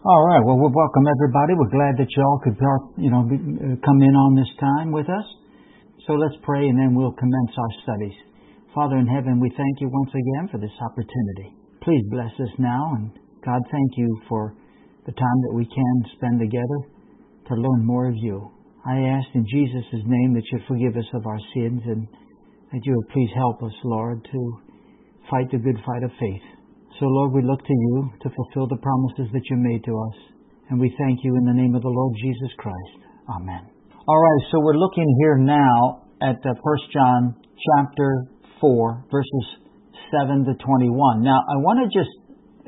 All right. Well, we'll welcome everybody. We're glad that you all could, come in on this time with us. So let's pray, and then we'll commence our studies. Father in heaven, we thank you once again for this opportunity. Please bless us now, and God, thank you for the time that we can spend together to learn more of you. I ask in Jesus' name that you forgive us of our sins, and that you would please help us, Lord, to fight the good fight of faith. So, Lord, we look to you to fulfill the promises that you made to us. And we thank you in the name of the Lord Jesus Christ. Amen. All right, so we're looking here now at 1 John chapter 4, verses 7 to 21. Now, I want to just,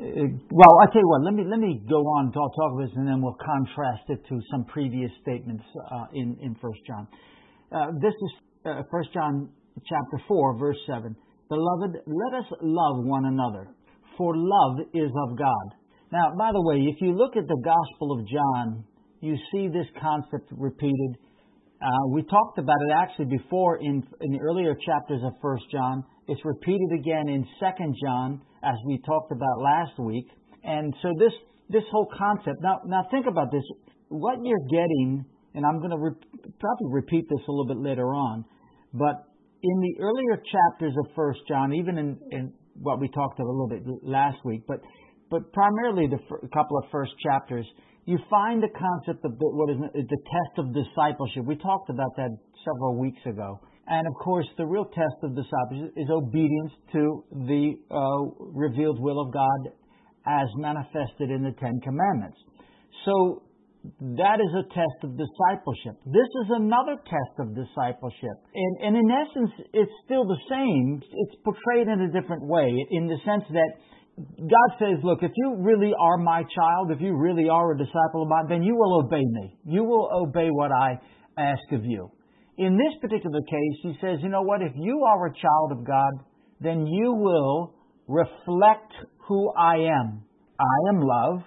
I tell you what, let me go on, talk about this, and then we'll contrast it to some previous statements in 1 John. This is 1 John chapter 4, verse 7. Beloved, let us love one another, for love is of God. Now, by the way, if you look at the Gospel of John, you see this concept repeated. We talked about it actually before in the earlier chapters of 1 John. It's repeated again in 2 John, as we talked about last week. And so this whole concept, now think about this. What you're getting, and I'm going to probably repeat this a little bit later on, but in the earlier chapters of 1 John, even in what we talked about a little bit last week, but primarily a couple of first chapters, you find the concept of what is the test of discipleship. We talked about that several weeks ago. And of course, the real test of discipleship is obedience to the revealed will of God as manifested in the Ten Commandments. So that is a test of discipleship. This is another test of discipleship. And in essence, it's still the same. It's portrayed in a different way, in the sense that God says, look, if you really are my child, if you really are a disciple of mine, then you will obey me. You will obey what I ask of you. In this particular case, he says, you know what? If you are a child of God, then you will reflect who I am. I am love.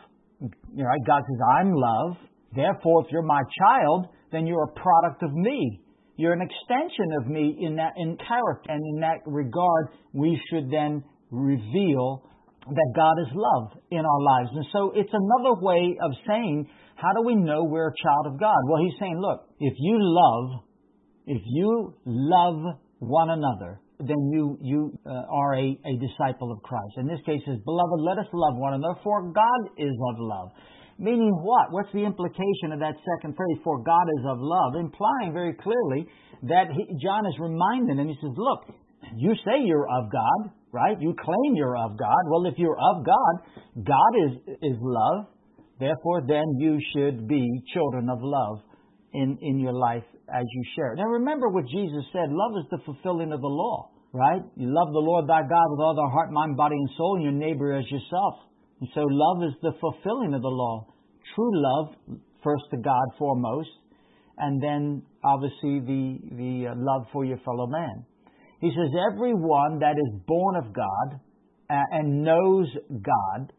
God says, I'm love. Therefore, if you're my child, then you're a product of me. You're an extension of me in character. And in that regard, we should then reveal that God is love in our lives. And so it's another way of saying, how do we know we're a child of God? Well, he's saying, look, if you love one another, then you are a disciple of Christ. In this case, it says, beloved, let us love one another, for God is of love. Meaning what? What's the implication of that second phrase, for God is of love? Implying very clearly that John is reminding him, he says, look, you say you're of God, right? You claim you're of God. Well, if you're of God, God is love. Therefore, then you should be children of love in your life as you share. Now, remember what Jesus said. Love is the fulfilling of the law, right? You love the Lord thy God with all thy heart, mind, body, and soul, and your neighbor as yourself. And so love is the fulfilling of the law. True love, first to God foremost, and then obviously the love for your fellow man. He says, everyone that is born of God and knows God,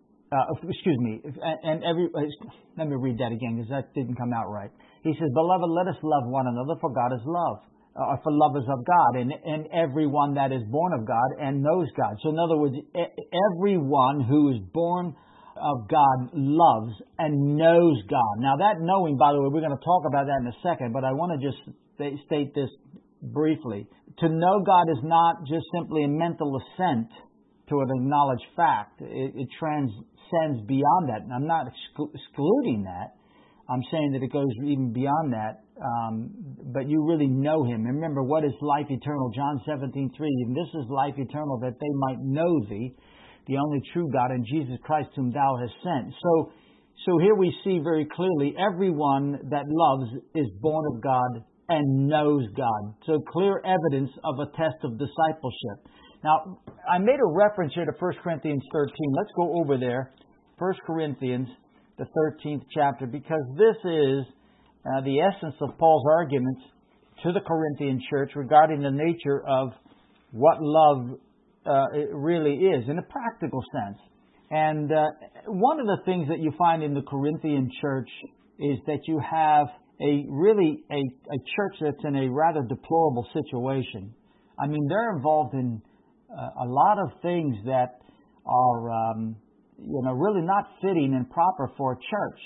let me read that again because that didn't come out right. He says, beloved, let us love one another, for God is love. For love is of God, and everyone that is born of God and knows God. So in other words, everyone who is born of God loves and knows God. Now that knowing, by the way, we're going to talk about that in a second, but I want to just state this briefly. To know God is not just simply a mental assent to an acknowledged fact. It transcends beyond that. And I'm not excluding that. I'm saying that it goes even beyond that. But you really know Him. And remember, what is life eternal? John 17:3. And this is life eternal, that they might know Thee, the only true God, and Jesus Christ whom Thou hast sent. So here we see very clearly, everyone that loves is born of God and knows God. So clear evidence of a test of discipleship. Now, I made a reference here to 1 Corinthians 13. Let's go over there. 1 Corinthians, the 13th chapter, because this is the essence of Paul's arguments to the Corinthian church regarding the nature of what love it really is in a practical sense. And one of the things that you find in the Corinthian church is that you have a church that's in a rather deplorable situation. I mean, they're involved in a lot of things that are really not fitting and proper for a church.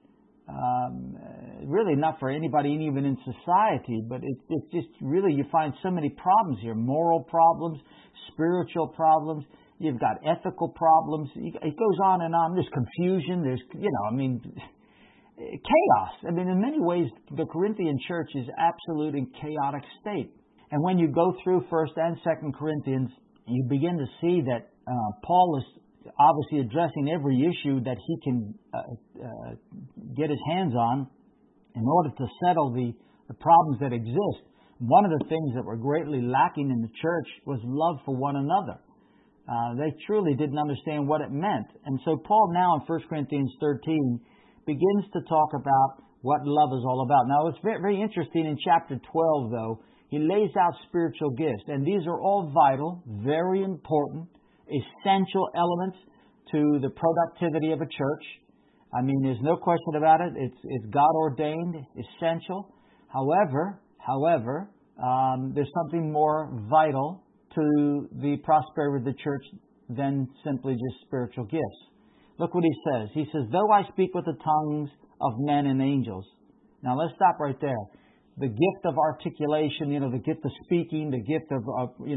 Really not for anybody, even in society, but it's just really, you find so many problems here. Moral problems, spiritual problems, you've got ethical problems. It goes on and on. There's confusion, there's, chaos. In many ways, the Corinthian church is absolute in chaotic state. And when you go through 1st and 2nd Corinthians, you begin to see that Paul is obviously addressing every issue that he can get his hands on in order to settle the problems that exist. One of the things that were greatly lacking in the church was love for one another. They truly didn't understand what it meant. And so Paul now in 1 Corinthians 13 begins to talk about what love is all about. Now it's very, very interesting in chapter 12, though. He lays out spiritual gifts, and these are all vital, very important, essential elements to the productivity of a church. There's no question about it. It's God-ordained, essential. However, there's something more vital to the prosperity of the church than simply just spiritual gifts. Look what he says. He says, though I speak with the tongues of men and angels. Now let's stop right there. The gift of articulation, the gift of speaking, the gift of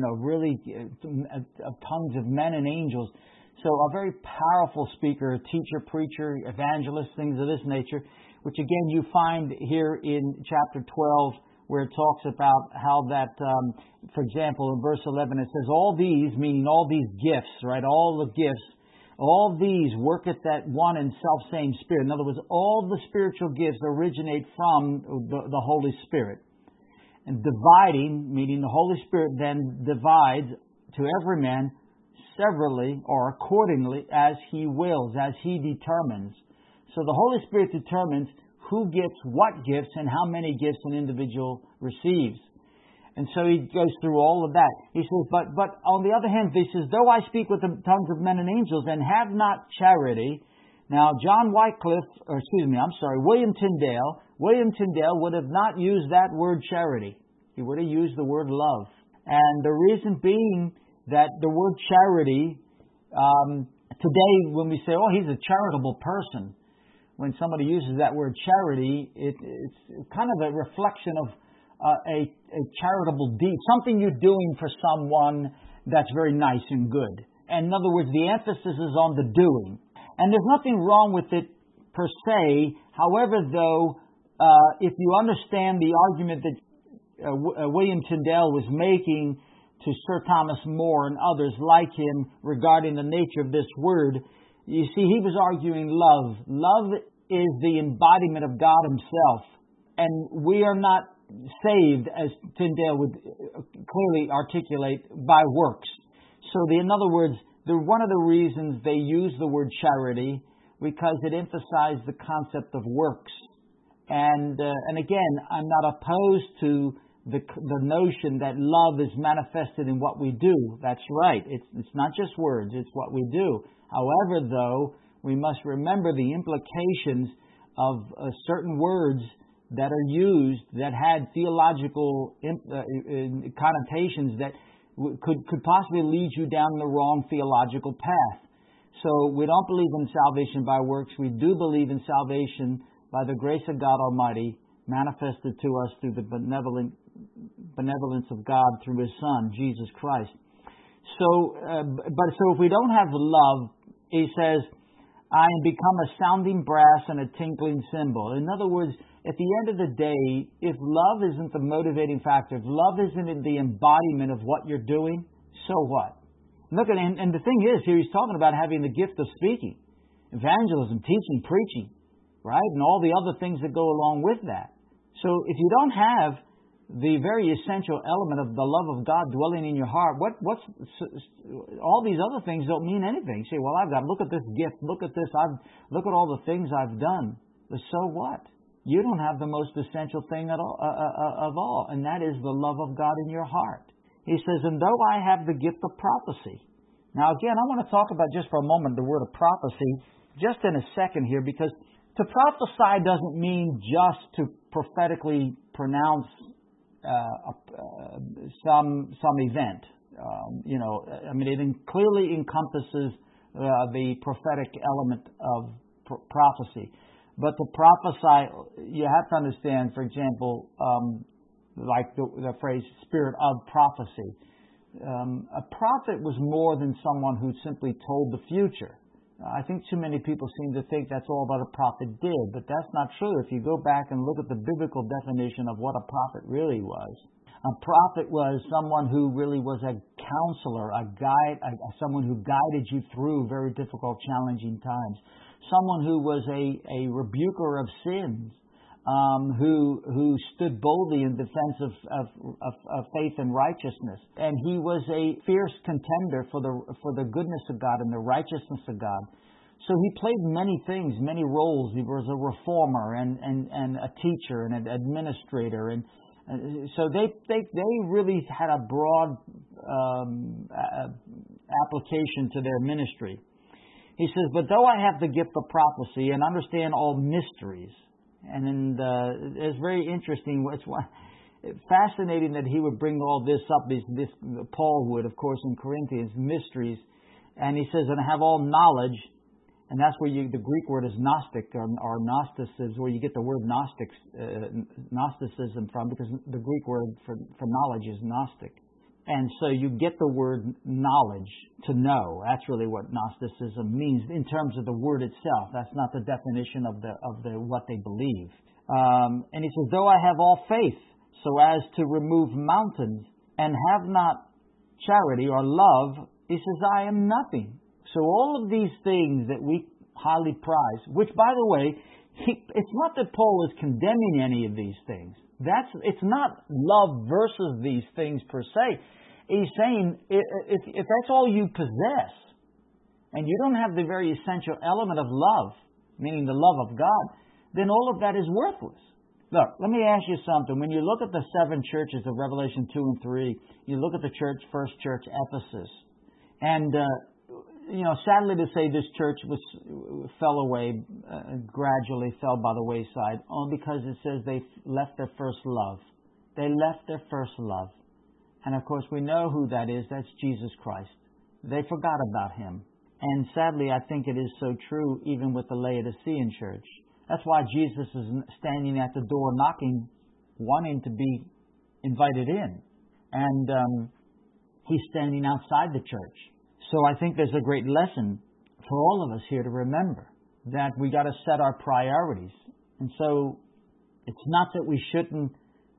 tongues of men and angels. So a very powerful speaker, a teacher, preacher, evangelist, things of this nature, which again you find here in chapter 12, where it talks about how that, for example, in verse 11, it says, all these, meaning all these gifts, right, all the gifts, all these work at that one and self-same Spirit. In other words, all the spiritual gifts originate from the Holy Spirit. And dividing, meaning the Holy Spirit then divides to every man severally or accordingly as He wills, as He determines. So the Holy Spirit determines who gets what gifts and how many gifts an individual receives. And so he goes through all of that. He says, but on the other hand, he says, though I speak with the tongues of men and angels and have not charity. Now, William Tyndale would have not used that word charity. He would have used the word love. And the reason being that the word charity, today when we say, oh, he's a charitable person, when somebody uses that word charity, it's kind of a reflection of a charitable deed, something you're doing for someone that's very nice and good. And in other words, the emphasis is on the doing. And there's nothing wrong with it per se. However, though, if you understand the argument that William Tyndale was making to Sir Thomas More and others like him regarding the nature of this word, you see, he was arguing love. Love is the embodiment of God Himself. And we are not saved, as Tyndale would clearly articulate, by works. So in other words, one of the reasons they use the word charity, because it emphasized the concept of works. And again, I'm not opposed to the notion that love is manifested in what we do. That's right. It's not just words, it's what we do. However, though, we must remember the implications of certain words that are used that had theological connotations that could possibly lead you down the wrong theological path. So we don't believe in salvation by works. We do believe in salvation by the grace of God Almighty, manifested to us through the benevolence of God through His Son, Jesus Christ. So if we don't have love, he says, I am become a sounding brass and a tinkling cymbal. In other words, at the end of the day, if love isn't the motivating factor, if love isn't the embodiment of what you're doing, so what? Look at, and the thing is, here he's talking about having the gift of speaking, evangelism, teaching, preaching, right? And all the other things that go along with that. So if you don't have the very essential element of the love of God dwelling in your heart, what's all these other things don't mean anything. You say, well, look at this gift, look at this, look at all the things I've done. But so what? You don't have the most essential thing of all, and that is the love of God in your heart. He says, and though I have the gift of prophecy. Now again, I want to talk about just for a moment the word of prophecy, just in a second here, because to prophesy doesn't mean just to prophetically pronounce some event. It clearly encompasses the prophetic element of prophecy. But to prophesy, you have to understand, for example, like the phrase "spirit of prophecy." A prophet was more than someone who simply told the future. I think too many people seem to think that's all that a prophet did, but that's not true. If you go back and look at the biblical definition of what a prophet really was, a prophet was someone who really was a counselor, a guide, someone who guided you through very difficult, challenging times, someone who was a rebuker of sins, who stood boldly in defense of faith and righteousness. And he was a fierce contender for the goodness of God and the righteousness of God. So he played many things, many roles. He was a reformer and a teacher and an administrator. And so they really had a broad application to their ministry. He says, but though I have the gift of prophecy and understand all mysteries, and it's very interesting. It's fascinating that he would bring all this up. This Paul would, of course, in Corinthians, mysteries, and he says, "And I have all knowledge," and that's where the Greek word is Gnostic or Gnosticism, where you get the word Gnosticism from, because the Greek word for knowledge is Gnostic. And so you get the word knowledge, to know. That's really what Gnosticism means in terms of the word itself. That's not the definition of what they believe. And he says, though I have all faith so as to remove mountains and have not charity or love, he says, I am nothing. So all of these things that we highly prize, which, by the way, it's not that Paul is condemning any of these things. It's not love versus these things per se. He's saying if that's all you possess, and you don't have the very essential element of love, meaning the love of God, then all of that is worthless. Look, let me ask you something. When you look at the 7 churches of Revelation 2 and 3, you look at the first church, Ephesus, and sadly to say, this church fell away, gradually fell by the wayside, only because it says they left their first love. They left their first love. And of course, we know who that is. That's Jesus Christ. They forgot about Him. And sadly, I think it is so true even with the Laodicean church. That's why Jesus is standing at the door knocking, wanting to be invited in. And He's standing outside the church. So I think there's a great lesson for all of us here to remember, that we got to set our priorities. And so it's not that we shouldn't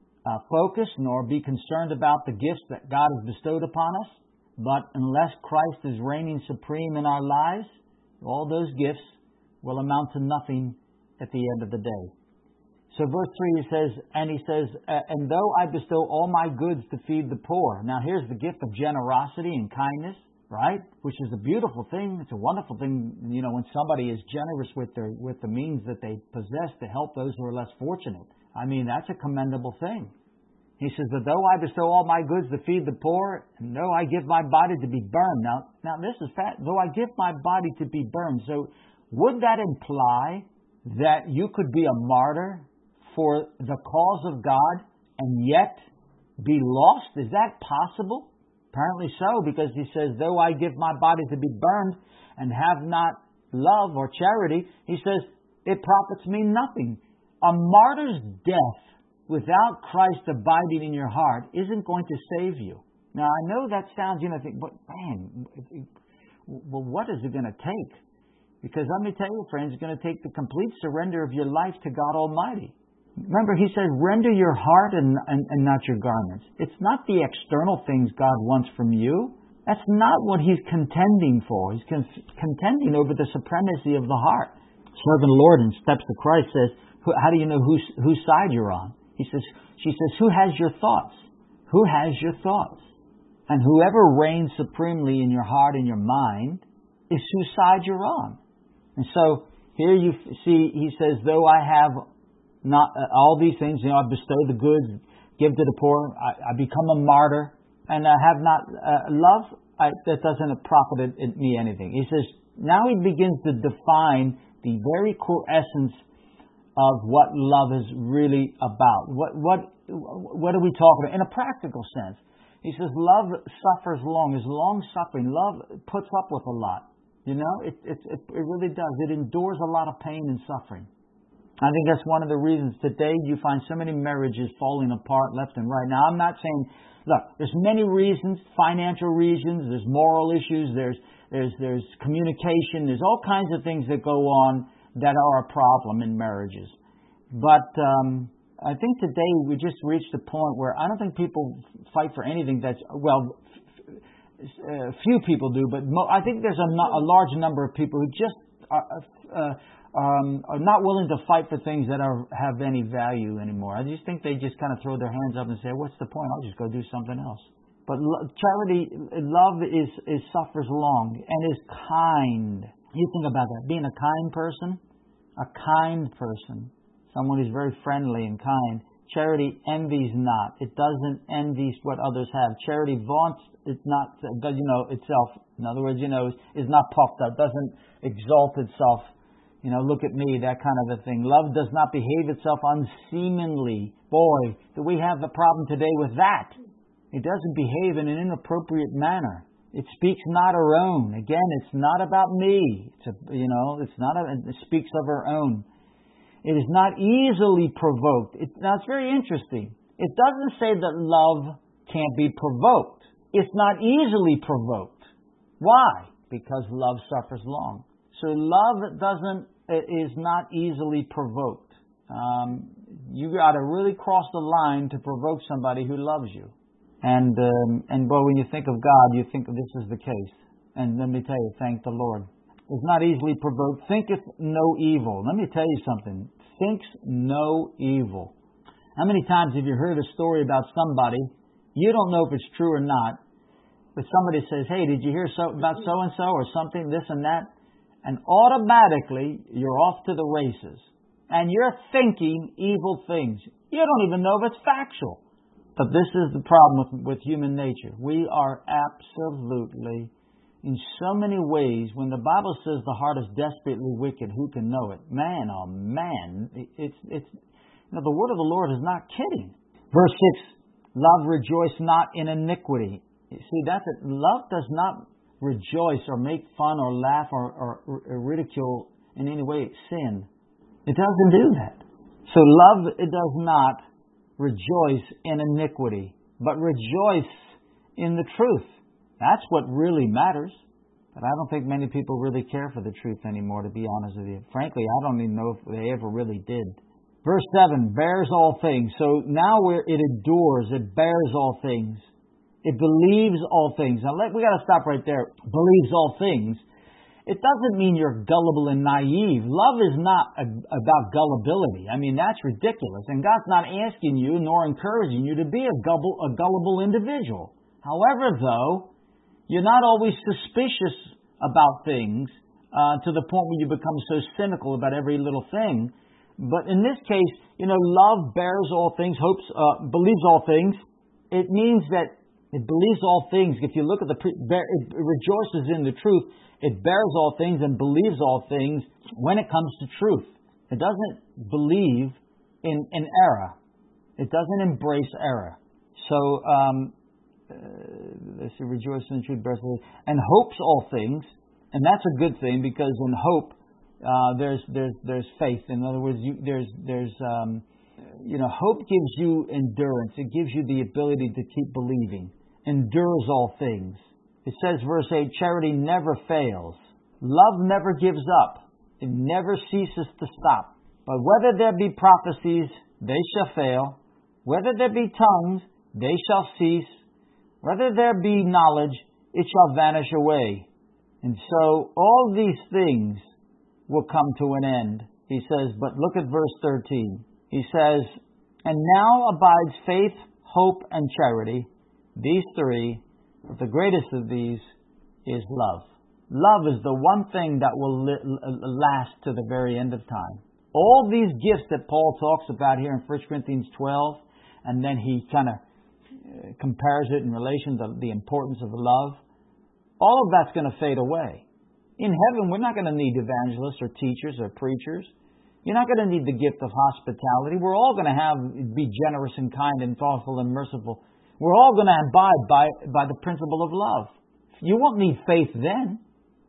focus nor be concerned about the gifts that God has bestowed upon us, but unless Christ is reigning supreme in our lives, all those gifts will amount to nothing at the end of the day. So verse 3 he says, and though I bestow all my goods to feed the poor. Now here's the gift of generosity and kindness, right? Which is a beautiful thing. It's a wonderful thing, when somebody is generous with the means that they possess to help those who are less fortunate. I mean, that's a commendable thing. He says, but though I bestow all my goods to feed the poor, and though I give my body to be burned. Now this is fact. Though I give my body to be burned. So would that imply that you could be a martyr for the cause of God and yet be lost? Is that possible? Apparently so, because he says, though I give my body to be burned and have not love or charity, he says, it profits me nothing. A martyr's death without Christ abiding in your heart isn't going to save you. Now, I know that sounds, but man, well, what is it going to take? Because let me tell you, friends, it's going to take the complete surrender of your life to God Almighty. Remember, he says, render your heart and not your garments. It's not the external things God wants from you. That's not what he's contending for. He's contending over the supremacy of the heart. Serving the Lord in steps to Christ says, how do you know whose side you're on? She says, who has your thoughts? Who has your thoughts? And whoever reigns supremely in your heart and your mind is whose side you're on. And so here you see, he says, though I have not all these things, I bestow the goods, give to the poor, I become a martyr, and I have not love, that doesn't profit me anything. He says, now he begins to define the very core essence of what love is really about. What are we talking about? In a practical sense. He says, love suffers long, is long-suffering. Love puts up with a lot. You know, it really does. It endures a lot of pain and suffering. I think that's one of the reasons today you find so many marriages falling apart left and right. Now, I'm not saying, look, there's many reasons, financial reasons, there's moral issues, there's communication, there's all kinds of things that go on that are a problem in marriages. But I think today we just reached a point where I don't think people fight for anything that's, well, few people do, but I think there's a large number of people who just are not willing to fight for things that have any value anymore. I just think they just kind of throw their hands up and say, what's the point? I'll just go do something else. But charity, love is suffers long and is kind. You think about that. Being a kind person, someone who's very friendly and kind. Charity envies not. It doesn't envy what others have. Charity vaunts it not, itself. In other words, is not puffed up, doesn't exalt itself. Look at me, that kind of a thing. Love does not behave itself unseemly. Boy, do we have a problem today with that. It doesn't behave in an inappropriate manner. It speaks not her own. Again, it's not about me. It speaks of her own. It is not easily provoked. Now, it's very interesting. It doesn't say that love can't be provoked. It's not easily provoked. Why? Because love suffers long. So love is not easily provoked. You got to really cross the line to provoke somebody who loves you. And when you think of God, you think this is the case. And let me tell you, thank the Lord. Is not easily provoked, thinketh no evil. Let me tell you something. Thinks no evil. How many times have you heard a story about somebody? You don't know if it's true or not, but somebody says, hey, did you hear about so-and-so or something, this and that? And automatically, you're off to the races. And you're thinking evil things. You don't even know if it's factual. But this is the problem with human nature. We are absolutely, in so many ways, when the Bible says the heart is desperately wicked, who can know it? Man, oh man, the word of the Lord is not kidding. Verse 6, love rejoice not in iniquity. You see, that's it. Love does not rejoice or make fun or laugh or ridicule in any way sin. It doesn't do that. So love, it does not rejoice in iniquity, but rejoice in the truth. That's what really matters. But I don't think many people really care for the truth anymore, to be honest with you. Frankly, I don't even know if they ever really did. Verse 7, bears all things. So now it endures, it bears all things. It believes all things. Now we got to stop right there. Believes all things. It doesn't mean you're gullible and naive. Love is not about gullibility. I mean, that's ridiculous. And God's not asking you nor encouraging you to be a gullible individual. However, though, you're not always suspicious about things to the point where you become so cynical about every little thing. But in this case, love bears all things, believes all things. It means that it believes all things. If you look at it rejoices in the truth. It bears all things and believes all things when it comes to truth. It doesn't believe in error. It doesn't embrace error. So, let's see, rejoice in the truth, bears all things, and hopes all things. And that's a good thing, because in hope, there's faith. In other words, hope gives you endurance. It gives you the ability to keep believing. Endures all things. It says, verse 8, charity never fails. Love never gives up. It never ceases to stop. But whether there be prophecies, they shall fail. Whether there be tongues, they shall cease. Whether there be knowledge, it shall vanish away. And so all these things will come to an end. He says, but look at verse 13. He says, and now abides faith, hope, and charity. These three, but the greatest of these is love. Love is the one thing that will last to the very end of time. All these gifts that Paul talks about here in 1 Corinthians 12, and then he kind of compares it in relation to the importance of love, all of that's going to fade away. In heaven, we're not going to need evangelists or teachers or preachers. You're not going to need the gift of hospitality. We're all going to be generous and kind and thoughtful and merciful. We're all going to abide by the principle of love. You won't need faith then.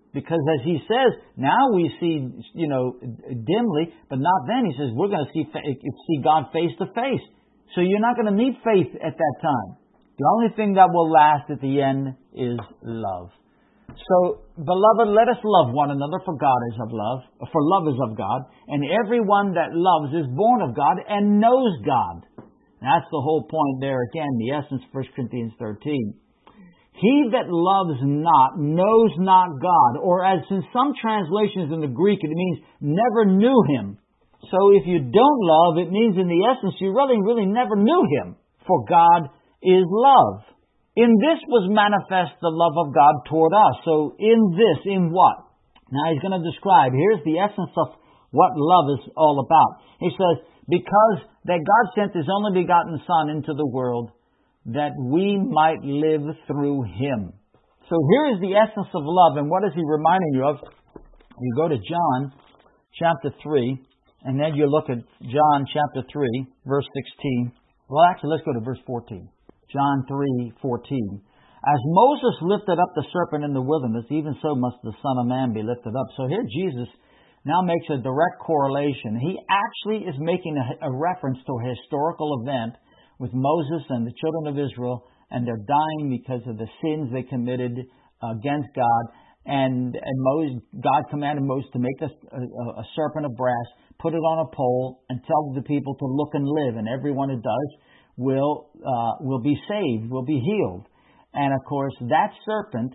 Because as he says, now we see, dimly, but not then. He says, we're going to see God face to face. So you're not going to need faith at that time. The only thing that will last at the end is love. So, beloved, let us love one another, for love is of God, and everyone that loves is born of God and knows God. That's the whole point there again, the essence of 1 Corinthians 13. He that loves not knows not God, or as in some translations in the Greek, it means never knew Him. So if you don't love, it means in the essence you really never knew Him, for God is love. In this was manifest the love of God toward us. So in what? Now he's going to describe, here's the essence of what love is all about. He says, because that God sent His only begotten Son into the world, that we might live through Him. So here is the essence of love, and what is He reminding you of? You go to John chapter 3, and then you look at John chapter 3, verse 16. Well, actually, let's go to verse 14. John 3:14. As Moses lifted up the serpent in the wilderness, even so must the Son of Man be lifted up. So here Jesus now makes a direct correlation. He actually is making a reference to a historical event with Moses and the children of Israel, and they're dying because of the sins they committed against God. And God commanded Moses to make a serpent of brass, put it on a pole, and tell the people to look and live. And everyone who does will be saved, will be healed. And of course, that serpent,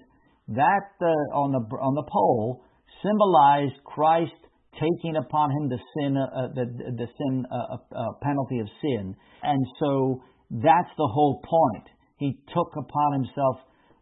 on the pole, symbolized Christ taking upon Him the sin penalty of sin. And so that's the whole point. He took upon Himself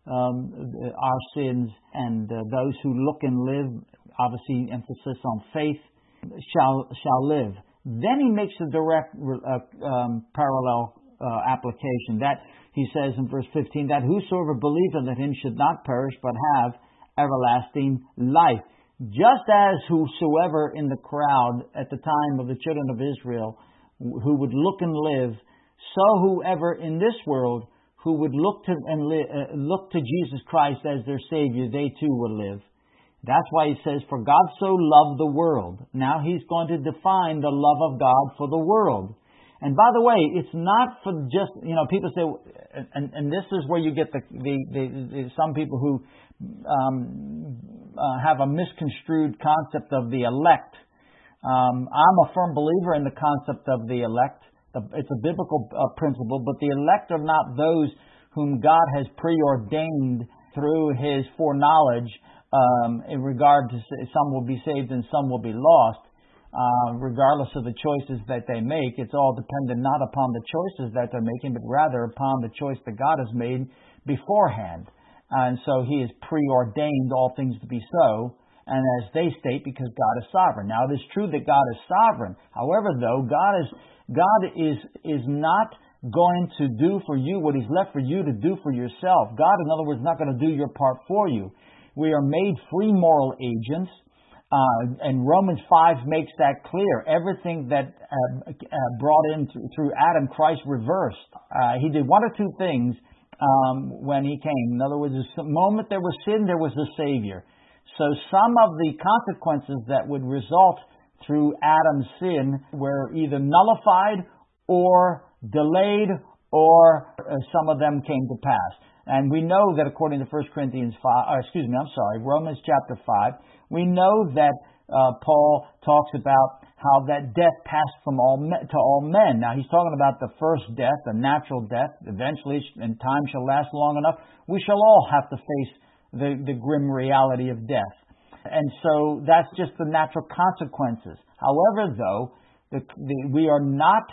our sins, and those who look and live, obviously emphasis on faith, shall live. Then he makes a direct parallel application. That he says in verse 15, that whosoever believeth in Him should not perish, but have everlasting life. Just as whosoever in the crowd at the time of the children of Israel who would look and live, so whoever in this world who would look to Jesus Christ as their Savior, they too will live. That's why he says, for God so loved the world. Now he's going to define the love of God for the world. And by the way, it's not for just, people say, and this is where you get some people who have a misconstrued concept of the elect. I'm a firm believer in the concept of the elect. It's a biblical principle, but the elect are not those whom God has preordained through His foreknowledge in regard to some will be saved and some will be lost. Regardless of the choices that they make, it's all dependent not upon the choices that they're making, but rather upon the choice that God has made beforehand. And so He has preordained all things to be so, and as they state, because God is sovereign. Now, it is true that God is sovereign. However, though, God is not going to do for you what He's left for you to do for yourself. God, in other words, is not going to do your part for you. We are made free moral agents. And Romans 5 makes that clear. Everything that brought in through Adam, Christ reversed. He did one or two things when He came. In other words, the moment there was sin, there was a Savior. So some of the consequences that would result through Adam's sin were either nullified or delayed, or some of them came to pass. And we know that according to Romans chapter 5, we know that Paul talks about how that death passed from to all men. Now, he's talking about the first death, the natural death. Eventually, and time shall last long enough, we shall all have to face the grim reality of death. And so that's just the natural consequences. However, though, we are not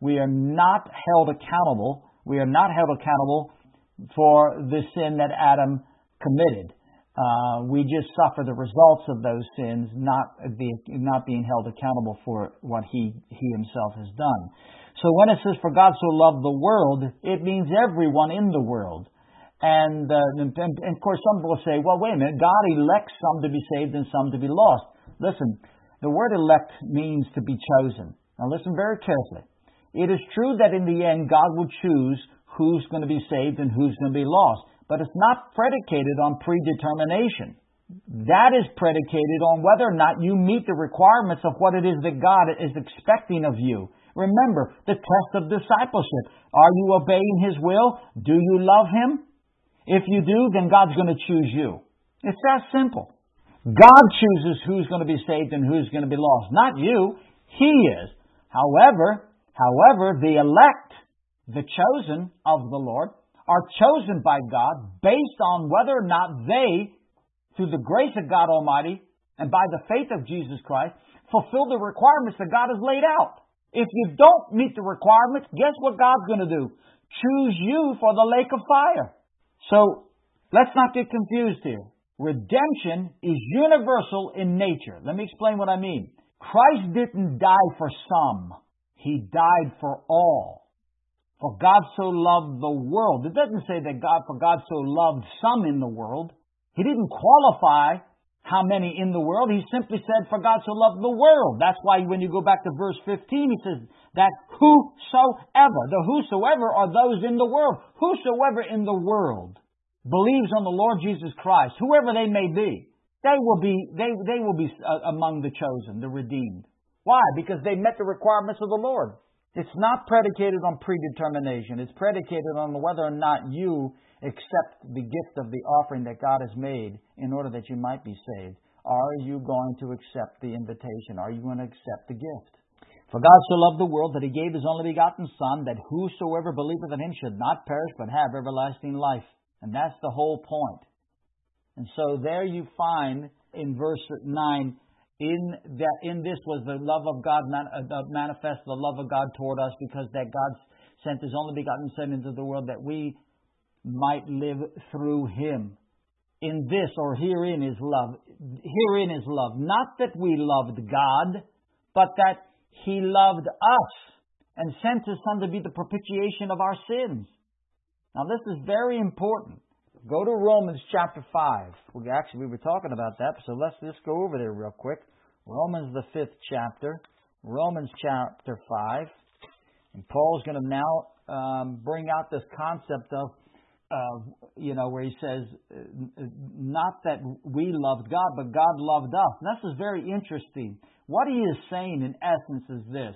held accountable. We are not held accountable for the sin that Adam committed. We just suffer the results of those sins, not being held accountable for what he himself has done. So when it says, for God so loved the world, it means everyone in the world. And of course, some people say, well, wait a minute, God elects some to be saved and some to be lost. Listen, the word elect means to be chosen. Now listen very carefully. It is true that in the end, God will choose who's going to be saved and who's going to be lost. But it's not predicated on predetermination. That is predicated on whether or not you meet the requirements of what it is that God is expecting of you. Remember, the test of discipleship. Are you obeying His will? Do you love Him? If you do, then God's going to choose you. It's that simple. God chooses who's going to be saved and who's going to be lost. Not you. He is. However, the elect, the chosen of the Lord, are chosen by God based on whether or not they, through the grace of God Almighty and by the faith of Jesus Christ, fulfill the requirements that God has laid out. If you don't meet the requirements, guess what God's going to do? Choose you for the lake of fire. So, let's not get confused here. Redemption is universal in nature. Let me explain what I mean. Christ didn't die for some. He died for all. For God so loved the world. It doesn't say that for God so loved some in the world. He didn't qualify how many in the world. He simply said, for God so loved the world. That's why when you go back to verse 15, he says that whosoever, the whosoever are those in the world. Whosoever in the world believes on the Lord Jesus Christ, whoever they may be, they will be among the chosen, the redeemed. Why? Because they met the requirements of the Lord. It's not predicated on predetermination. It's predicated on whether or not you accept the gift of the offering that God has made in order that you might be saved. Are you going to accept the invitation? Are you going to accept the gift? For God so loved the world that He gave His only begotten Son, that whosoever believeth in Him should not perish but have everlasting life. And that's the whole point. And so there you find in verse 9, in this was the love of God manifest, the love of God toward us, because that God sent His only begotten Son into the world that we might live through Him. In this, or herein is love. Herein is love. Not that we loved God, but that He loved us and sent His Son to be the propitiation of our sins. Now this is very important. Go to Romans chapter 5. We were talking about that, so let's just go over there real quick. Romans the 5th chapter. Romans chapter 5. And Paul's going to now bring out this concept of, where he says, not that we loved God, but God loved us. And this is very interesting. What he is saying in essence is this.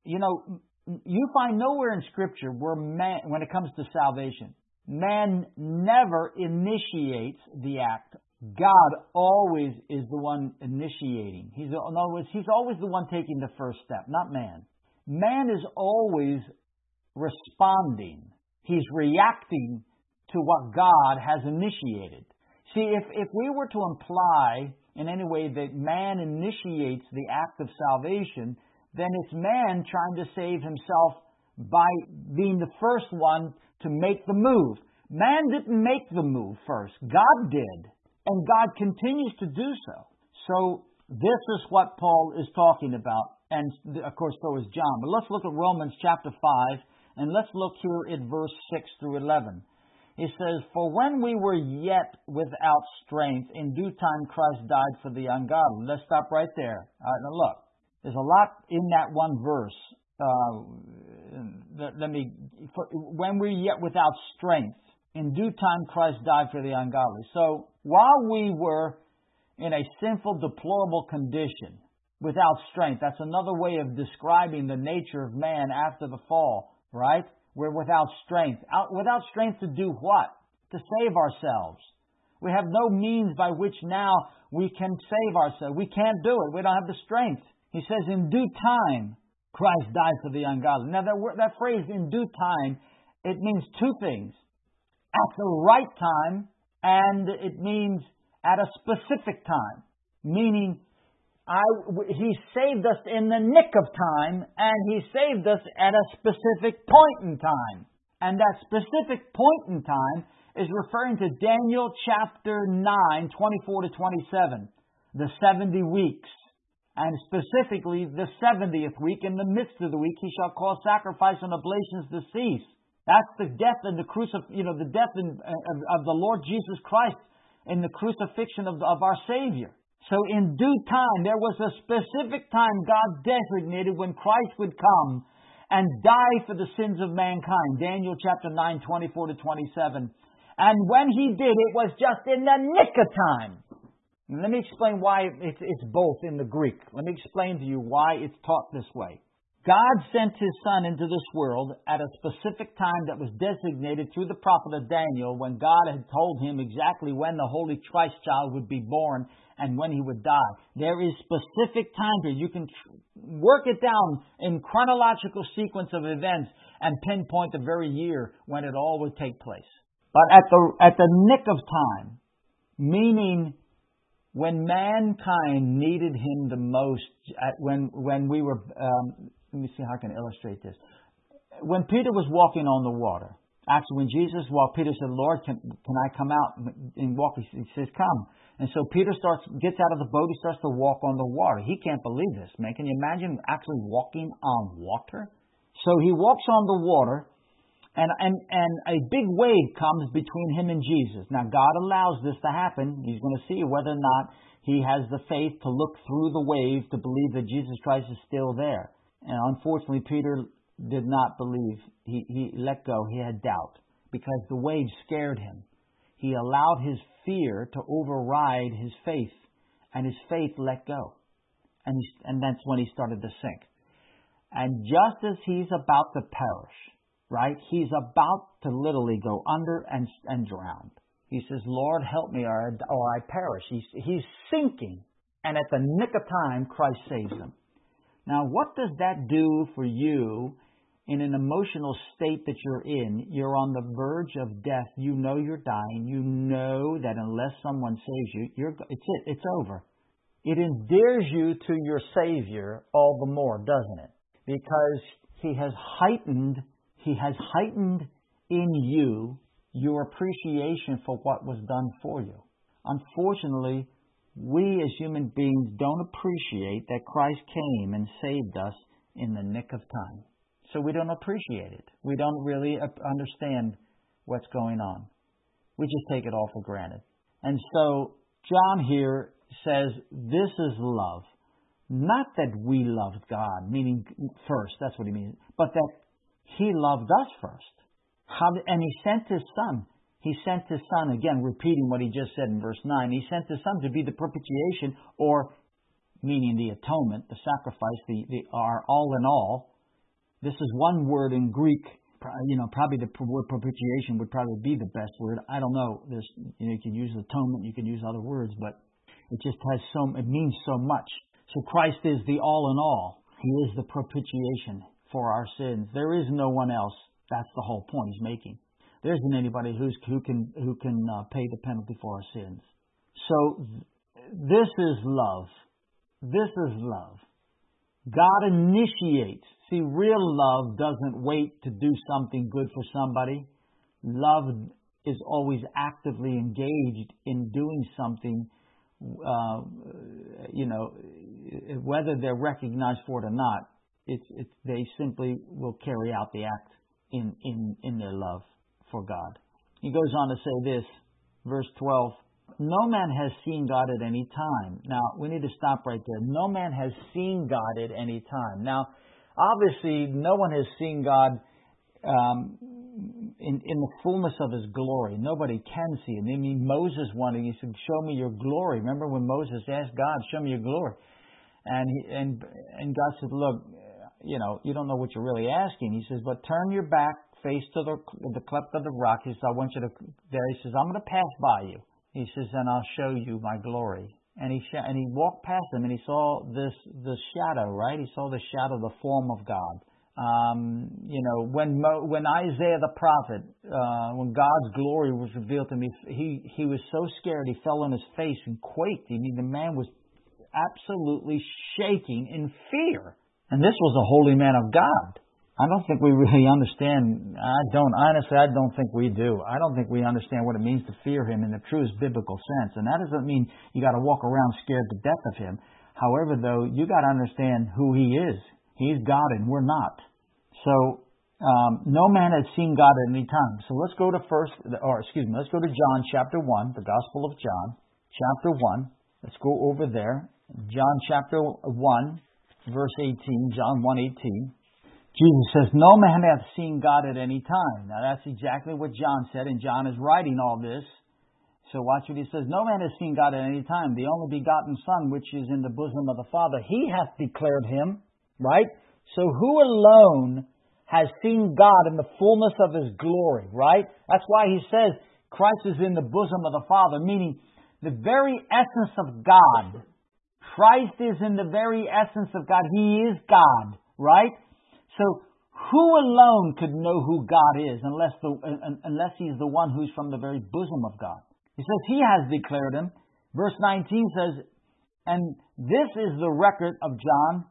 You find nowhere in Scripture where man, when it comes to salvation, man never initiates the act. God always is the one initiating. In other words, He's always the one taking the first step, not man. Man is always responding. He's reacting to what God has initiated. See, if we were to imply in any way that man initiates the act of salvation, then it's man trying to save himself by being the first one to make the move. Man didn't make the move first. God did. And God continues to do so. So this is what Paul is talking about. And of course, so is John. But let's look at Romans chapter 5. And let's look here at verse 6 through 11. It says, for when we were yet without strength, in due time Christ died for the ungodly. Let's stop right there. All right, now look. There's a lot in that one verse. When we're yet without strength, in due time Christ died for the ungodly. So while we were in a sinful, deplorable condition, without strength, that's another way of describing the nature of man after the fall, right? We're without strength. Without strength to do what? To save ourselves. We have no means by which now we can save ourselves. We can't do it. We don't have the strength. He says, in due time, Christ died for the ungodly. Now, that phrase, in due time, it means two things. At the right time, and it means at a specific time. Meaning, He saved us in the nick of time, and He saved us at a specific point in time. And that specific point in time is referring to Daniel chapter 9, 24 to 27, the 70 weeks. And specifically, the 70th week, in the midst of the week, He shall cause sacrifice and oblations to cease. That's the death and the the death of the Lord Jesus Christ in the crucifixion of our Savior. So in due time, there was a specific time God designated when Christ would come and die for the sins of mankind. Daniel chapter 9, 24 to 27. And when He did, it was just in the nick of time. And let me explain why it's both in the Greek. Let me explain to you why it's taught this way. God sent His Son into this world at a specific time that was designated through the prophet of Daniel, when God had told him exactly when the Holy Christ child would be born and when He would die. There is specific time period. You can work it down in chronological sequence of events and pinpoint the very year when it all would take place. But at the nick of time, meaning when mankind needed Him the most, when we were... let me see how I can illustrate this. When Peter was walking on the water, actually when Jesus walked, Peter said, Lord, can I come out and walk? He says, come. And so Peter gets out of the boat, he starts to walk on the water. He can't believe this, man. Can you imagine actually walking on water? So he walks on the water, and a big wave comes between him and Jesus. Now God allows this to happen. He's going to see whether or not he has the faith to look through the wave to believe that Jesus Christ is still there. And unfortunately, Peter did not believe. He let go. He had doubt because the wave scared him. He allowed his fear to override his faith, and his faith let go. And that's when he started to sink. And just as he's about to perish, right, he's about to literally go under and drown. He says, Lord, help me or I perish. He's sinking. And at the nick of time, Christ saves him. Now, what does that do for you in an emotional state that you're in? You're on the verge of death. You know you're dying. You know that unless someone saves you, it's over. It endears you to your Savior all the more, doesn't it? Because He has heightened in you your appreciation for what was done for you. Unfortunately, we as human beings don't appreciate that Christ came and saved us in the nick of time. So we don't appreciate it. We don't really understand what's going on. We just take it all for granted. And so John here says this is love. Not that we loved God, meaning first, that's what he means, but that He loved us first. And He sent His Son. He sent His Son, again, repeating what He just said in verse 9. He sent His Son to be the propitiation, or meaning the atonement, the sacrifice, our all in all. This is one word in Greek. Probably the word propitiation would probably be the best word. I don't know. You can use atonement, you can use other words, but it just has it means so much. So Christ is the all in all. He is the propitiation for our sins. There is no one else. That's the whole point He's making. There isn't anybody who can pay the penalty for our sins. So this is love. This is love. God initiates. See, real love doesn't wait to do something good for somebody. Love is always actively engaged in doing something, whether they're recognized for it or not. They simply will carry out the act in their love for God. He goes on to say this, verse 12, no man has seen God at any time. Now, we need to stop right there. No man has seen God at any time. Now, obviously, no one has seen God in the fullness of His glory. Nobody can see Him. I mean, Moses wanted, he said, show me your glory. Remember when Moses asked God, show me your glory? And God said, look, you don't know what you're really asking. He says, but turn your back, face to the cleft of the rock. He says, I want you to, there. He says, I'm going to pass by you. He says, and I'll show you my glory. And he walked past him, and he saw the shadow, right? He saw the shadow, the form of God. When Isaiah the prophet, when God's glory was revealed to him, he was so scared he fell on his face and quaked. I mean, the man was absolutely shaking in fear. And this was a holy man of God. I don't think we really understand. I don't think we do. I don't think we understand what it means to fear Him in the truest biblical sense. And that doesn't mean you got to walk around scared to death of Him. However, though, you got to understand who He is. He's God and we're not. So, no man has seen God at any time. So let's go to let's go to John chapter 1, the Gospel of John, chapter 1. Let's go over there. John chapter 1, verse 18, John 1:18. Jesus says, no man hath seen God at any time. Now that's exactly what John said, and John is writing all this So watch what he says. No man has seen God at any time. The only begotten Son, which is in the bosom of the Father, He hath declared Him. Right? So who alone has seen God in the fullness of His glory? Right? That's why he says Christ is in the bosom of the Father, meaning the very essence of God. Christ is in the very essence of God. He is God. Right? So who alone could know who God is unless He's the one who's from the very bosom of God? He says He has declared Him. Verse 19 says, and this is the record of John.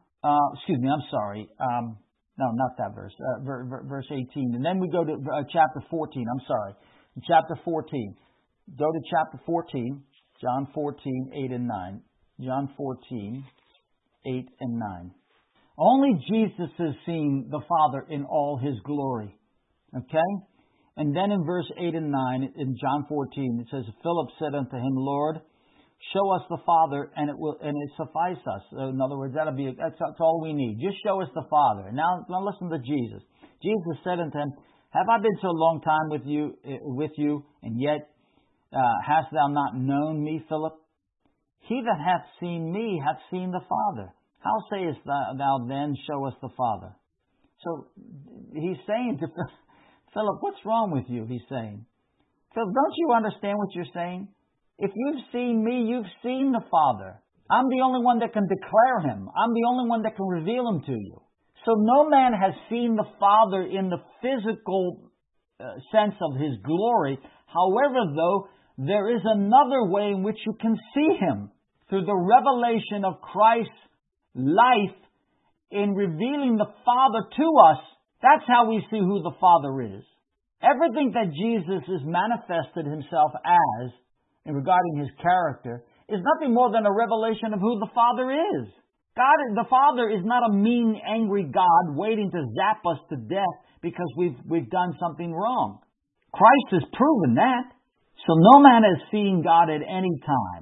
No, not that verse. Verse 18. And then we go to chapter 14. I'm sorry. Chapter 14. Go to chapter 14. John 14, 8 and 9. John 14, 8 and 9. Only Jesus has seen the Father in all His glory. Okay? And then in verse 8 and 9, in John 14, it says, Philip said unto Him, Lord, show us the Father, and it suffice us. In other words, that's all we need. Just show us the Father. And now listen to Jesus. Jesus said unto him, have I been so long time with you, and yet hast thou not known me, Philip? He that hath seen me hath seen the Father. How sayest thou then, show us the Father? So he's saying to Philip, what's wrong with you? He's saying, Philip, don't you understand what you're saying? If you've seen me, you've seen the Father. I'm the only one that can declare Him. I'm the only one that can reveal Him to you. So no man has seen the Father in the physical sense of His glory. However, though, there is another way in which you can see Him through the revelation of Christ's life in revealing the Father to us. That's how we see who the Father is. Everything that Jesus has manifested Himself as, in regarding His character, is nothing more than a revelation of who the Father is. God, the Father is not a mean, angry God waiting to zap us to death because we've done something wrong. Christ has proven that. So no man has seen God at any time.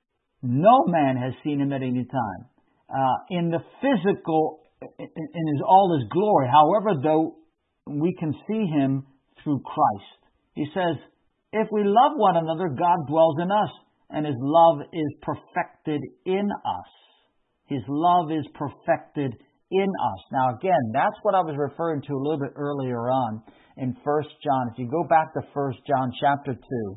No man has seen Him at any time. In the physical, in all His glory. However, though, we can see Him through Christ. He says, if we love one another, God dwells in us, and His love is perfected in us. His love is perfected in us. Now again, that's what I was referring to a little bit earlier on in 1 John. If you go back to 1 John chapter 2,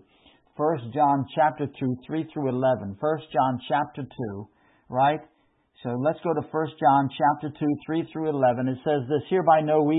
1 John chapter 2, 3 through 11. 1 John chapter 2, right? So let's go to 1 John chapter 2, 3 through 11. It says this, hereby know we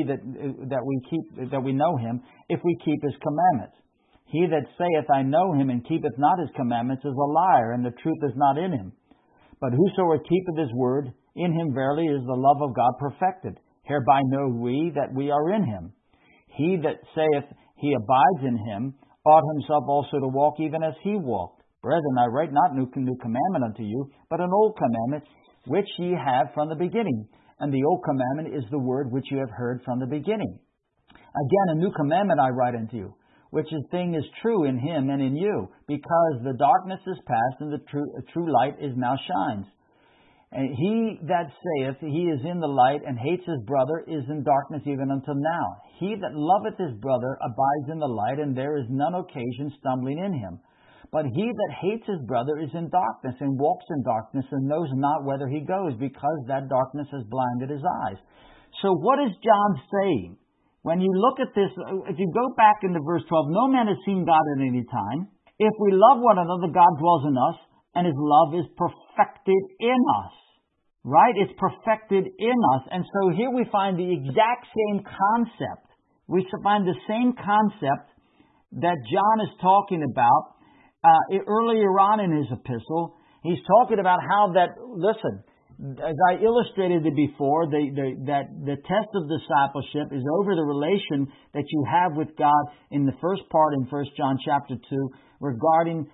that we know Him, if we keep His commandments. He that saith, I know Him, and keepeth not His commandments, is a liar, and the truth is not in him. But whosoever keepeth His word, in him verily is the love of God perfected. Hereby know we that we are in Him. He that saith he abides in Him, ought himself also to walk even as He walked. Brethren, I write not new commandment unto you, but an old commandment, which ye have from the beginning. And the old commandment is the word which you have heard from the beginning. Again, a new commandment I write unto you, which thing is true in Him and in you, because the darkness is past, and the true light is now shines. And he that saith he is in the light, and hates his brother, is in darkness even until now. He that loveth his brother abides in the light, and there is none occasion stumbling in him. But he that hates his brother is in darkness, and walks in darkness, and knows not whither he goes, because that darkness has blinded his eyes. So what is John saying? When you look at this, if you go back into verse 12, no man has seen God at any time. If we love one another, God dwells in us, and His love is perfected in us. Right? It's perfected in us. And so here we find the exact same concept. We find the same concept that John is talking about earlier on in his epistle. He's talking about how that, listen, as I illustrated it before, that the test of discipleship is over the relation that you have with God in the first part in 1 John chapter 2 regarding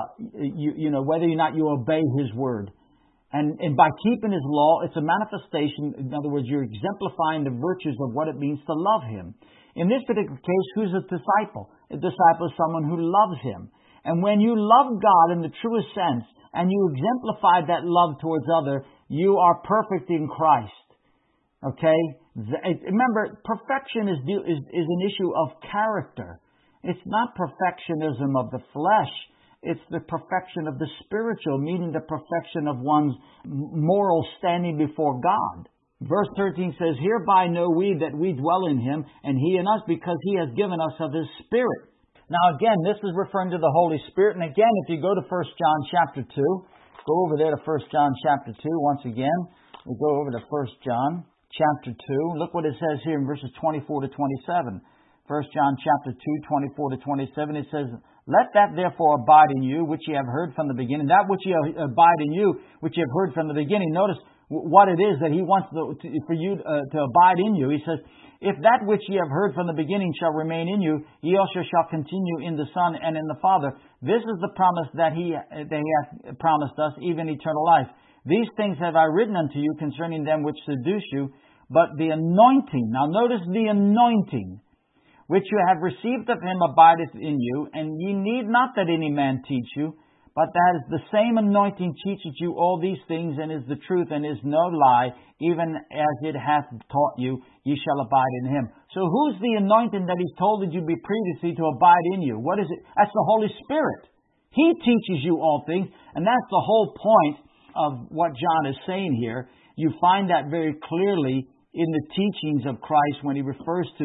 whether or not you obey His word. And by keeping His law, it's a manifestation. In other words, you're exemplifying the virtues of what it means to love Him. In this particular case, who's a disciple? A disciple is someone who loves Him. And when you love God in the truest sense, and you exemplify that love towards others, you are perfect in Christ. Okay? Remember, perfection is an issue of character. It's not perfectionism of the flesh. It's the perfection of the spiritual, meaning the perfection of one's moral standing before God. Verse 13 says, "Hereby know we that we dwell in Him, and He in us, because He has given us of His Spirit." Now again, this is referring to the Holy Spirit. And again, if you go to 1 John chapter 2, go over there to 1 John chapter 2 once again. We'll go over to 1 John chapter 2. Look what it says here in verses 24 to 27. 1 John chapter 2, 24 to 27, it says, "Let that therefore abide in you, which ye have heard from the beginning." That which ye abide in you, which ye have heard from the beginning. Notice what it is that He wants for you to abide in you. He says, "If that which ye have heard from the beginning shall remain in you, ye also shall continue in the Son and in the Father. This is the promise that He hath promised us, even eternal life. These things have I written unto you concerning them which seduce you, but the anointing," now notice the anointing, "which you have received of Him abideth in you, and ye need not that any man teach you, but that is the same anointing teacheth you all these things, and is the truth, and is no lie, even as it hath taught you, ye shall abide in Him." So who's the anointing that He's told you be previously to abide in you? What is it? That's the Holy Spirit. He teaches you all things, and that's the whole point of what John is saying here. You find that very clearly in the teachings of Christ when He refers to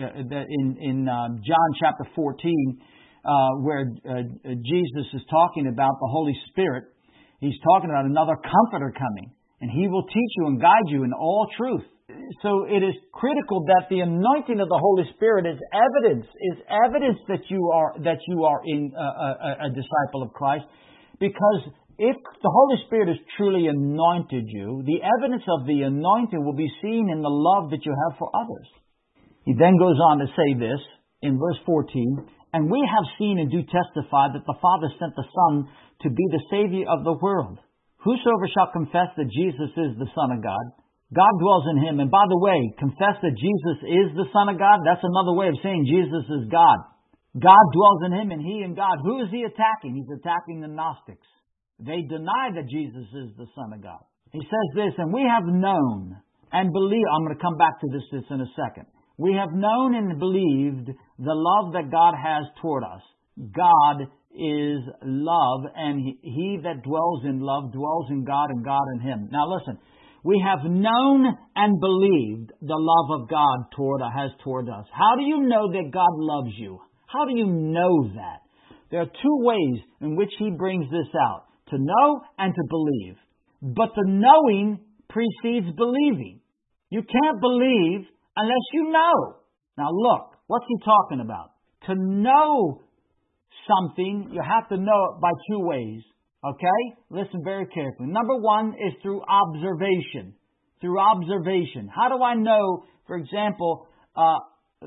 in John chapter 14, where Jesus is talking about the Holy Spirit. He's talking about another Comforter coming, and He will teach you and guide you in all truth. So it is critical that the anointing of the Holy Spirit is evidence that you are in a disciple of Christ, because if the Holy Spirit has truly anointed you, the evidence of the anointing will be seen in the love that you have for others. He then goes on to say this in verse 14, "And we have seen and do testify that the Father sent the Son to be the Savior of the world. Whosoever shall confess that Jesus is the Son of God, God dwells in Him." And by the way, confess that Jesus is the Son of God, that's another way of saying Jesus is God. God dwells in Him and He in God. Who is He attacking? He's attacking the Gnostics. They deny that Jesus is the Son of God. He says this, "And we have known and believed." I'm going to come back to this in a second. "We have known and believed the love that God has toward us. God is love, and he that dwells in love dwells in God, and God in Him." Now listen, we have known and believed the love of God has toward us. How do you know that God loves you? How do you know that? There are two ways in which He brings this out: to know and to believe. But the knowing precedes believing. You can't believe unless you know. Now look, what's He talking about? To know something, you have to know it by two ways. Okay? Listen very carefully. Number one is through observation. Through observation. How do I know, for example, how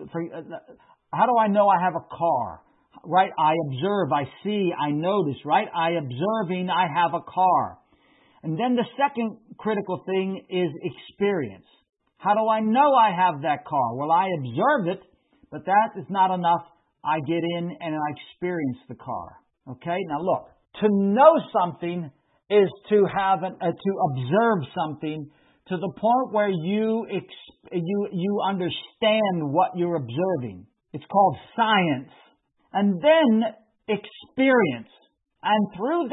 do I know I have a car? Right? I observe, I see, I notice, right? I observing, I have a car. And then the second critical thing is experience. How do I know I have that car? Well, I observe it, but that is not enough. I get in and I experience the car. Okay? Now look, to know something is to observe something to the point where you understand what you're observing. It's called science. And then experience. And through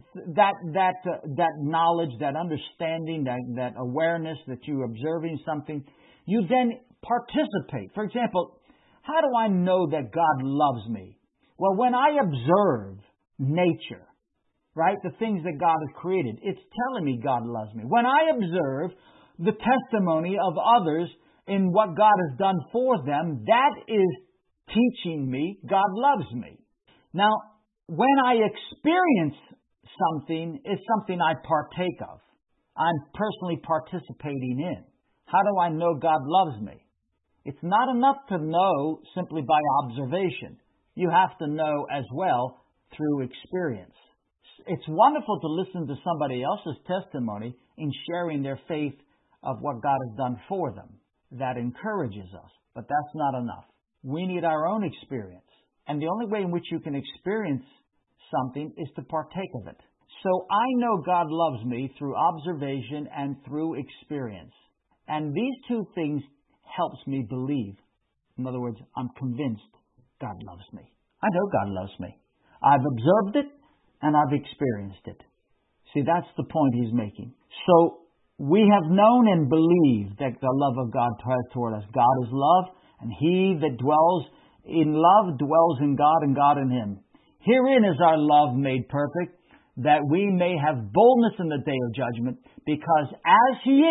that knowledge, that understanding, that awareness that you're observing something, you then participate. For example, how do I know that God loves me? Well, when I observe nature, right, the things that God has created, it's telling me God loves me. When I observe the testimony of others in what God has done for them, that is teaching me God loves me. Now, when I experience something, it's something I partake of. I'm personally participating in. How do I know God loves me? It's not enough to know simply by observation. You have to know as well through experience. It's wonderful to listen to somebody else's testimony in sharing their faith of what God has done for them. That encourages us, but that's not enough. We need our own experience. And the only way in which you can experience something is to partake of it. So I know God loves me through observation and through experience. And these two things helps me believe. In other words, I'm convinced God loves me. I know God loves me. I've observed it and I've experienced it. See, that's the point he's making. So, we have known and believed that the love of God toward us. God is love, and he that dwells in love dwells in God and God in him. Herein is our love made perfect, that we may have boldness in the day of judgment, because as he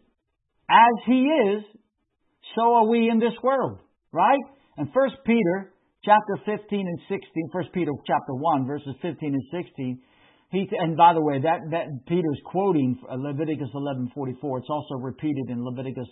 is, so are we in this world. Right? And 1 Peter chapter 15 and 16, 1 Peter chapter 1, verses 15 and 16, and by the way, that Peter's quoting Leviticus 11:44. It's also repeated in Leviticus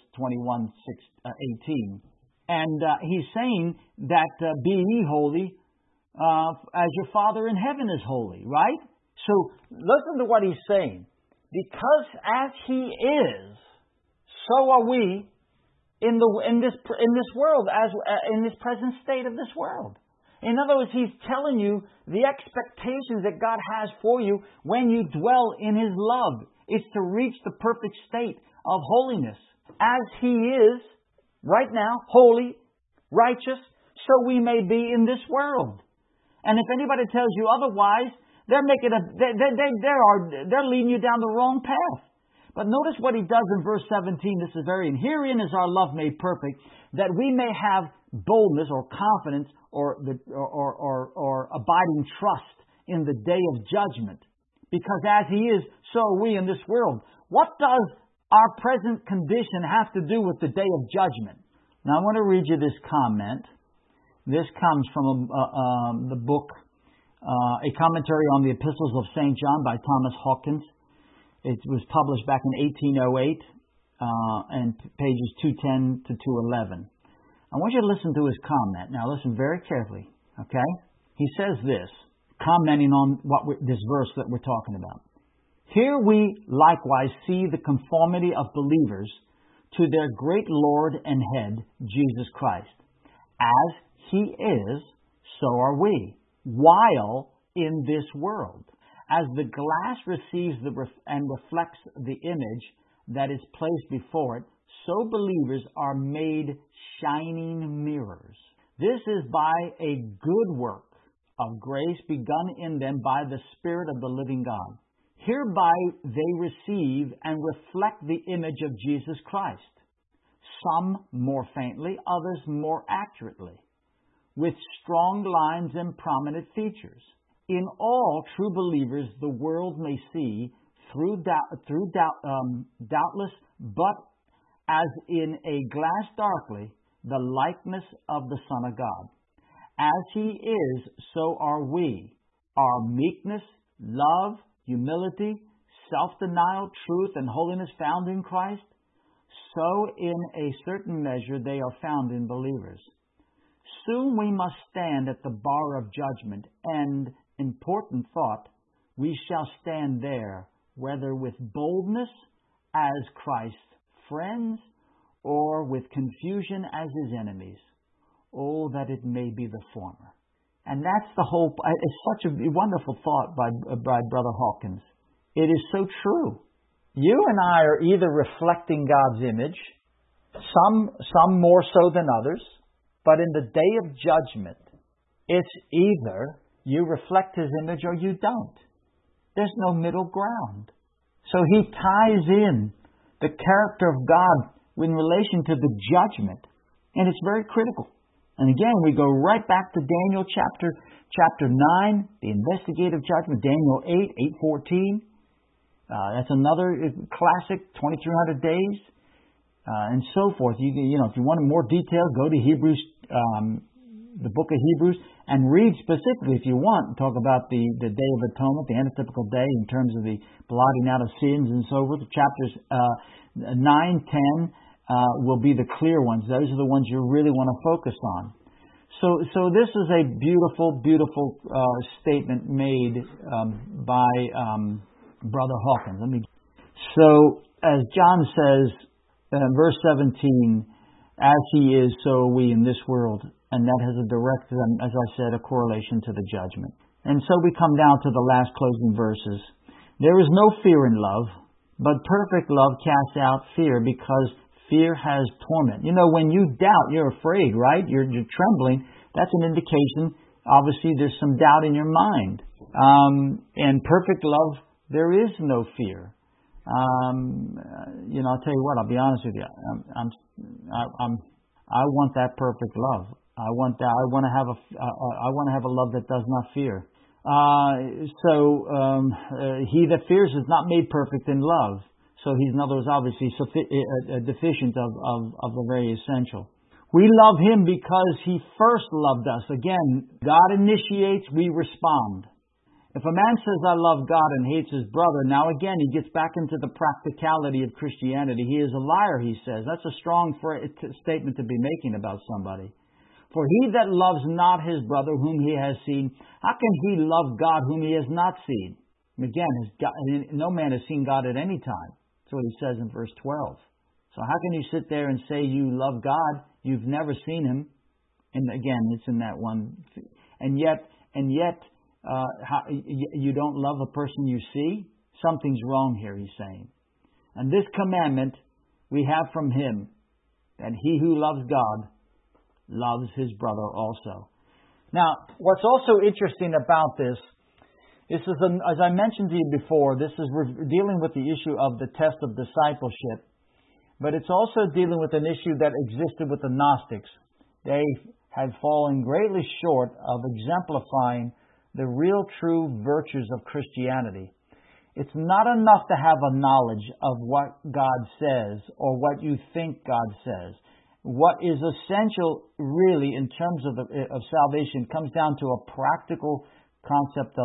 21:18. And he's saying that be ye holy as your Father in heaven is holy, right? So listen to what he's saying. Because as he is, so are we in this world, as in this present state of this world. In other words, he's telling you the expectations that God has for you when you dwell in his love. It's to reach the perfect state of holiness. As he is, right now, holy, righteous, so we may be in this world. And if anybody tells you otherwise, they're leading you down the wrong path. But notice what he does in verse 17. This is and herein is our love made perfect, that we may have boldness or confidence or abiding trust in the day of judgment. Because as he is, so are we in this world. What does our present condition have to do with the day of judgment? Now I want to read you this comment. This comes from the book, A Commentary on the Epistles of St. John by Thomas Hawkins. It was published back in 1808, and pages 210 to 211. I want you to listen to his comment. Now listen very carefully, okay? He says this, commenting on this verse that we're talking about. Here we likewise see the conformity of believers to their great Lord and Head, Jesus Christ. As he is, so are we, while in this world. As the glass receives and reflects the image that is placed before it, so believers are made shining mirrors. This is by a good work of grace begun in them by the Spirit of the living God. Hereby they receive and reflect the image of Jesus Christ, some more faintly, others more accurately, with strong lines and prominent features. In all true believers, the world may see doubtless, but as in a glass darkly, the likeness of the Son of God. As he is, so are we. Our meekness, love, humility, self-denial, truth, and holiness found in Christ, so in a certain measure they are found in believers. Soon we must stand at the bar of judgment, and, important thought, we shall stand there, whether with boldness as Christ's friends, or with confusion as his enemies. Oh, that it may be the former. And that's the whole, it's such a wonderful thought by Brother Hawkins. It is so true. You and I are either reflecting God's image, some more so than others, but in the day of judgment, it's either you reflect his image or you don't. There's no middle ground. So he ties in the character of God in relation to the judgment, and it's very critical. And again, we go right back to Daniel chapter 9, the investigative judgment, Daniel 8, 8:14. That's another classic, 2,300 days, and so forth. You know, if you want more detail, go to Hebrews, the book of Hebrews, and read specifically, if you want, and talk about the Day of Atonement, the antitypical day in terms of the blotting out of sins and so forth. Chapters 9, 10 will be the clear ones. Those are the ones you really want to focus on. So this is a beautiful, beautiful statement made by Brother Hawkins. So as John says, verse 17, as he is, so are we in this world. And that has a direct, as I said, a correlation to the judgment. And so we come down to the last closing verses. There is no fear in love, but perfect love casts out fear, because fear has torment. You know, when you doubt, you're afraid, right? You're trembling. That's an indication, obviously, there's some doubt in your mind. In perfect love, there is no fear. I'll tell you what. I'll be honest with you. I want that perfect love. I want that. I want to have a love that does not fear. He that fears is not made perfect in love. So he's, in other words, obviously deficient of the very essential. We love him because he first loved us. Again, God initiates, we respond. If a man says, I love God and hates his brother, now again, he gets back into the practicality of Christianity. He is a liar, he says. That's a strong statement to be making about somebody. For he that loves not his brother whom he has seen, how can he love God whom he has not seen? Again, no man has seen God at any time. That's what he says in verse 12. So how can you sit there and say you love God? You've never seen him. And again, it's in that one. And yet, you don't love a person you see? Something's wrong here, he's saying. And this commandment we have from him, that he who loves God loves his brother also. Now, what's also interesting about this is, as I mentioned to you before, we're dealing with the issue of the test of discipleship, but it's also dealing with an issue that existed with the Gnostics. They had fallen greatly short of exemplifying the real true virtues of Christianity. It's not enough to have a knowledge of what God says or what you think God says. What is essential, really, in terms of salvation, comes down to a practical concept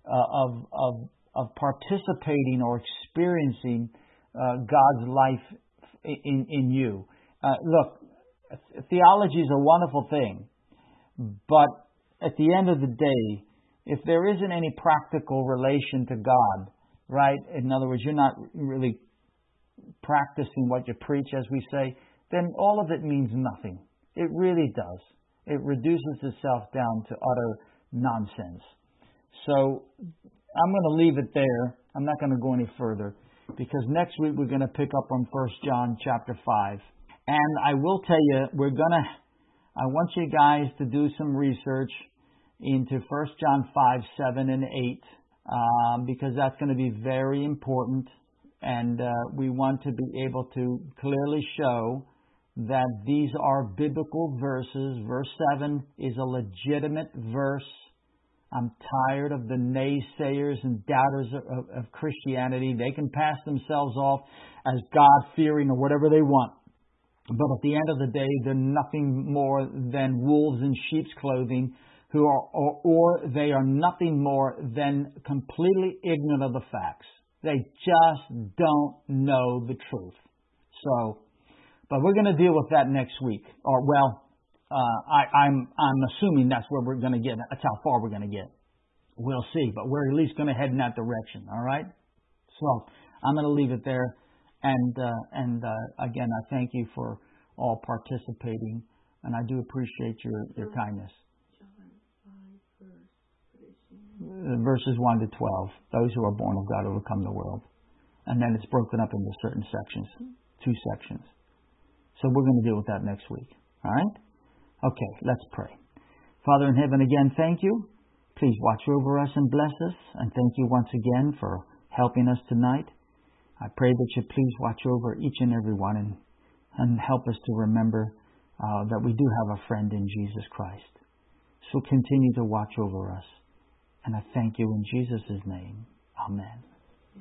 of participating or experiencing God's life in you. Look, theology is a wonderful thing, but at the end of the day, if there isn't any practical relation to God, right? In other words, you're not really practicing what you preach, as we say, then all of it means nothing. It really does. It reduces itself down to utter nonsense. So I'm going to leave it there. I'm not going to go any further, because next week we're going to pick up on 1 John chapter 5. And I will tell you, I want you guys to do some research into 1 John 5, 7, and 8, because that's going to be very important. And we want to be able to clearly show that these are biblical verses. Verse 7 is a legitimate verse. I'm tired of the naysayers and doubters of Christianity. They can pass themselves off as God-fearing or whatever they want. But at the end of the day, they're nothing more than wolves in sheep's clothing, or they are nothing more than completely ignorant of the facts. They just don't know the truth. But we're going to deal with that next week. I'm assuming that's where we're going to get. That's how far we're going to get. We'll see, but we're at least going to head in that direction. All right. So I'm going to leave it there, and again, I thank you for all participating, and I do appreciate your kindness. Verses 1 to 12. Those who are born of God overcome the world, and then it's broken up into certain sections, 2 sections. So we're going to deal with that next week. All right? Okay, let's pray. Father in heaven, again, thank you. Please watch over us and bless us. And thank you once again for helping us tonight. I pray that you please watch over each and every one and help us to remember that we do have a friend in Jesus Christ. So continue to watch over us. And I thank you in Jesus' name. Amen.